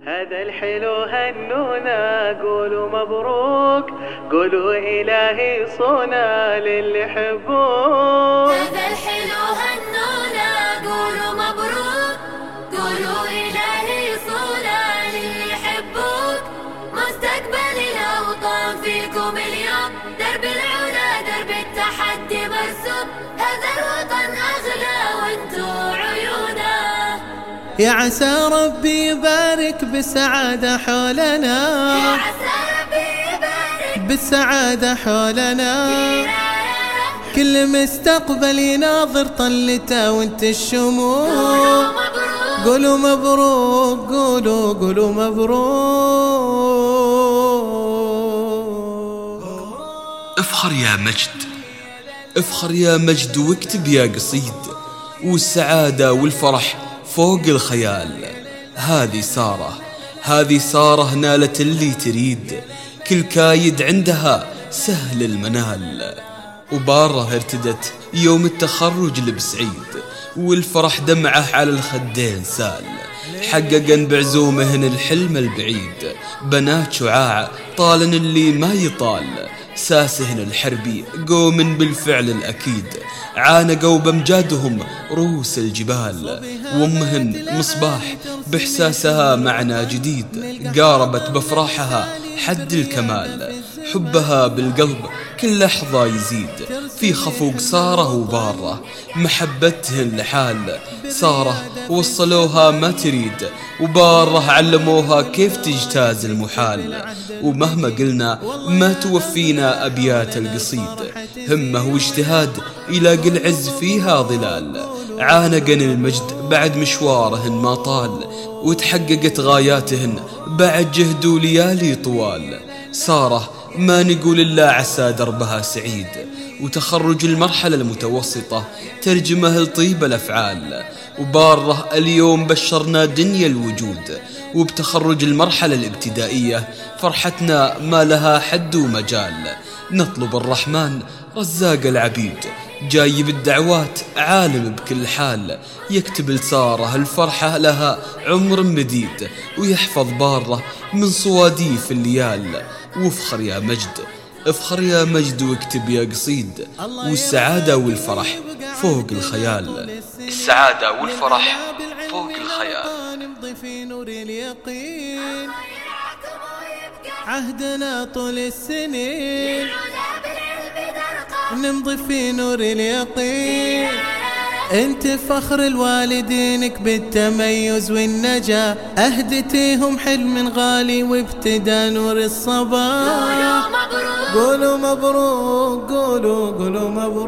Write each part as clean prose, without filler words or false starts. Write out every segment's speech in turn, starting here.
هذا الحلو هنونا قولوا مبروك، قولوا إلهي صونا للي يحبوك. هذا الحلو هنونا قولوا مبروك، قولوا إلهي صونا للي يحبوك. مستقبل الأوطان فيكم اليوم، درب العلا درب التحدي مرسوم. هذا الوطن أغلى وانتو عيونا، يا عسى ربي يبارك بالسعادة حولنا، يا عسى ربي يبارك بالسعادة حولنا. كل مستقبل يناظر طلته وانت الشموع. قولوا مبروك، قولوا مبروك. افخر يا مجد، افخر يا مجد واكتب يا قصيد، والسعادة والفرح فوق الخيال. هذه سارة نالت اللي تريد، كل كايد عندها سهل المنال. وبارة ارتدت يوم التخرج لبسعيد، والفرح دمعه على الخدين سال. حققن بعزومهن الحلم البعيد، بنات شعاع طالن اللي ما يطال. ساسهن الحربي قوم بالفعل الأكيد، عانقوا بمجادهم رؤوس الجبال. وامهن مصباح بإحساسها معنى جديد، قاربت بفرحها حد الكمال. حبها بالقلب كل لحظة يزيد، في خفوق سارة وبارة محبتهن لحال. سارة وصلوها ما تريد، وبارة علموها كيف تجتاز المحال. ومهما قلنا ما توفينا أبيات القصيد، همة واجتهاد يلاقي العز فيها ظلال. عانقن المجد بعد مشوارهن ما طال، وتحققت غاياتهن بعد جهد وليالي طوال. سارة ما نقول إلا عسى دربها سعيد، وتخرج المرحلة المتوسطة ترجمه لطيب الأفعال. وبارة اليوم بشرنا دنيا الوجود، وبتخرج المرحلة الابتدائية فرحتنا ما لها حد ومجال. نطلب الرحمن رزاق العبيد، جاي بالدعوات عالم بكل حال. يكتب لسارة الفرحة لها عمر مديد، ويحفظ بارة من صواديف الليال. وافخر يا مجد، افخر يا مجد واكتب يا قصيد، والسعادة والفرح فوق الخيال. السعادة والفرح فوق الخيال. نمضي في نور اليقين، عهدنا طول السنين. نمضي في نور اليقين، انت فخر الوالدينك بالتميز والنجاة. اهدتيهم حلم غالي وابتدى نور الصباح. قولوا مبروك، قولوا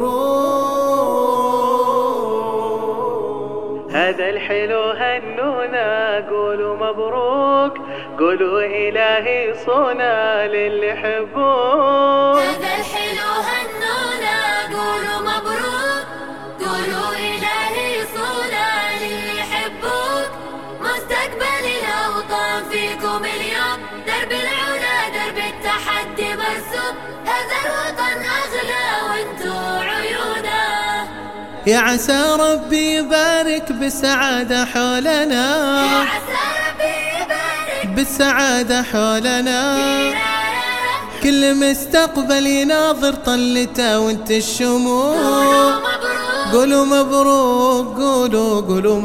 مبروك. هذا الحلو هنونا قولوا مبروك، قولوا إلهي صونا للي يحبوك. هذا الحلو هنونا قولوا مبروك، قولوا إلهي صونا للي يحبوك. مستقبل الأوطان فيكم اليوم، درب العلا درب التحدي مرسوم. هذا الوطن أغلى وانتو عيونا، يا عسى ربي يبارك بالسعادة حولنا، يا عسى ربي يبارك بالسعادة حولنا. كل مستقبل يناظر طلته وانت الشموع. قولوا مبروك، قولوا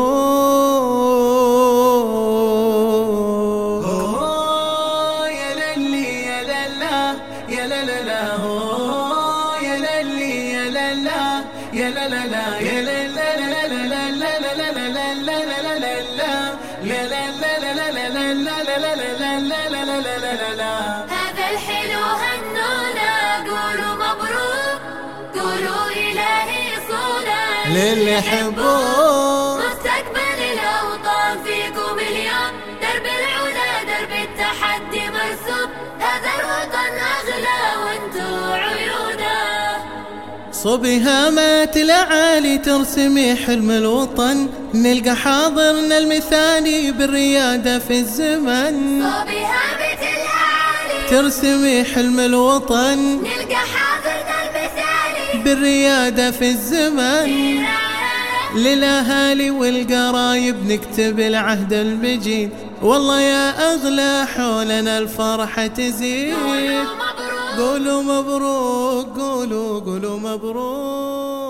مبروك. يا للي يا للا يا للا، يا للي يا للا يا للا يا للا هذا الحلو هنونا قولوا مبروك، قولوا إلهي صونا للي يحبوك. مستقبل الأوطان فيكم اليوم، درب العلا درب التحدي مرسوم. هذا الوطن أغلى وانتو عيونا، صبي هامات الأعالي ترسمي حلم الوطن. نلقى حاضرنا المثالي بالريادة في الزمن. صبي هامات الأعالي ترسمي حلم الوطن، نلقى حاضرنا المثالي بالريادة في الزمن. للأهالي والقرايب نكتب العهد المجيد، والله يا أغلى حولنا الفرحة تزيد. قولوا مبروك، قولوا مبروك.